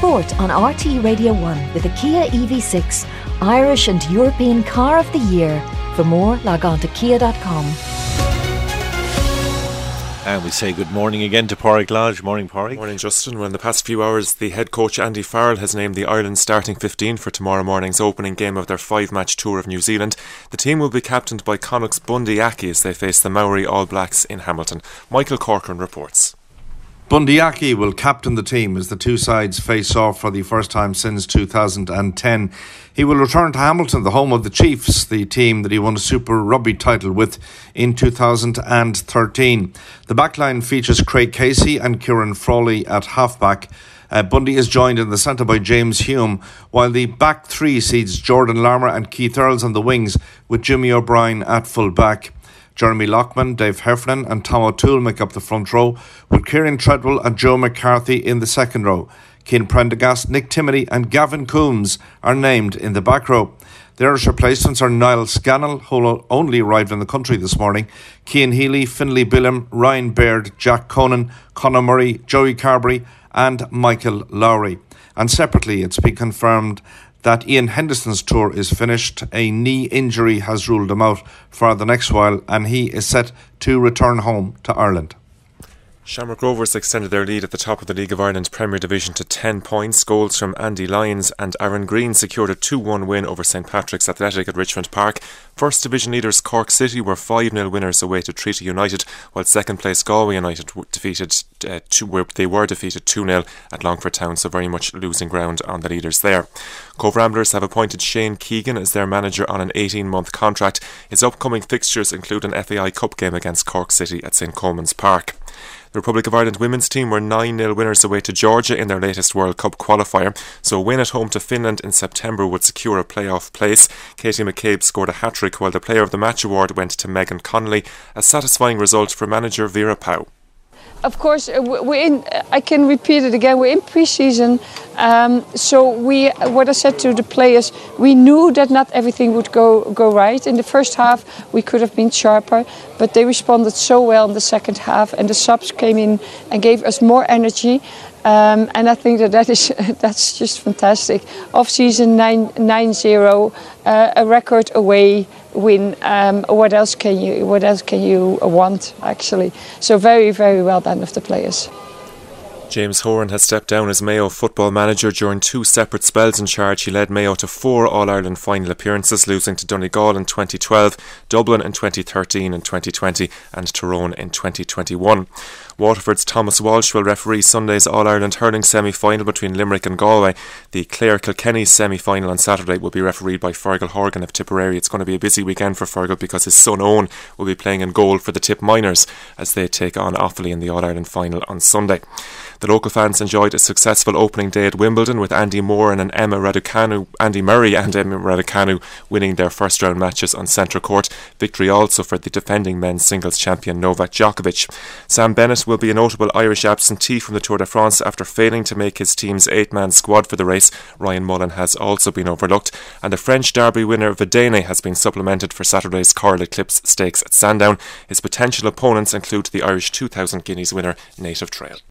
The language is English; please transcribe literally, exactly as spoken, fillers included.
sport on R T Radio one with the Kia E V six, Irish and European Car of the Year. For more, log on to kia dot com. And we say good morning again to Pádraig Lodge. Morning, Pádraig. Morning, Justin. Well, in the past few hours, the head coach Andy Farrell has named the Ireland starting fifteen for tomorrow morning's opening game of their five-match tour of New Zealand. The team will be captained by Connacht's Bundee Aki as they face the Maori All Blacks in Hamilton. Michael Corcoran reports. Bundee Aki will captain the team as the two sides face off for the first time since two thousand ten. He will return to Hamilton, the home of the Chiefs, the team that he won a Super Rugby title with in two thousand thirteen. The backline features Craig Casey and Kieran Frawley at halfback. Uh, Bundee is joined in the centre by James Hume, while the back three sees Jordan Larmour and Keith Earls on the wings, with Jimmy O'Brien at full back. Jeremy Lockman, Dave Heffernan and Tom O'Toole make up the front row, with Kieran Treadwell and Joe McCarthy in the second row. Cian Prendergast, Nick Timoney and Gavin Coombs are named in the back row. The Irish replacements are Niall Scannell, who only arrived in the country this morning, Cian Healy, Finlay Billam, Ryan Baird, Jack Conan, Conor Murray, Joey Carberry and Michael Lowry. And separately, it's been confirmed that Ian Henderson's tour is finished. A knee injury has ruled him out for the next while, and he is set to return home to Ireland. Shamrock Rovers extended their lead at the top of the League of Ireland Premier Division to ten points. Goals from Andy Lyons and Aaron Green secured a two one win over St Patrick's Athletic at Richmond Park. First Division leaders Cork City were five nil winners away to Treaty United, while second place Galway United defeated uh, two, were, they were defeated two nil at Longford Town, so very much losing ground on the leaders there. Cove Ramblers have appointed Shane Keegan as their manager on an eighteen month contract. His upcoming fixtures include an F A I Cup game against Cork City at St Coleman's Park. The Republic of Ireland women's team were nine nil winners away to Georgia in their latest World Cup qualifier, so a win at home to Finland in September would secure a playoff place. Katie McCabe scored a hat-trick, while the Player of the Match award went to Megan Connolly, a satisfying result for manager Vera Pauw. Of course, we're in, I can repeat it again, we're in pre-season, um, so we, what I said to the players, we knew that not everything would go, go right. In the first half we could have been sharper, but they responded so well in the second half, and the subs came in and gave us more energy. Um, and I think that, that is that's just fantastic. Off-season nine zero, uh, a record away win. Um, what else can you What else can you want, actually? So very, very well done of the players. James Horan has stepped down as Mayo football manager. During two separate spells in charge, he led Mayo to four All-Ireland final appearances, losing to Donegal in twenty twelve, Dublin in twenty thirteen and twenty twenty, and Tyrone in twenty twenty-one. Waterford's Thomas Walsh will referee Sunday's All-Ireland hurling semi-final between Limerick and Galway. The Clare Kilkenny semi-final on Saturday will be refereed by Fergal Horgan of Tipperary. It's going to be a busy weekend for Fergal because his son Owen will be playing in goal for the Tip Miners as they take on Offaly in the All-Ireland final on Sunday. The local fans enjoyed a successful opening day at Wimbledon, with Andy Moore and Emma Raducanu, Andy Murray and Emma Raducanu winning their first round matches on centre court. Victory also for the defending men's singles champion Novak Djokovic. Sam Bennett will be a notable Irish absentee from the Tour de France after failing to make his team's eight-man squad for the race. Ryan Mullen has also been overlooked, and the French Derby winner Vidane has been supplemented for Saturday's Coral Eclipse Stakes at Sandown. His potential opponents include the Irish two thousand Guineas winner Native Trail.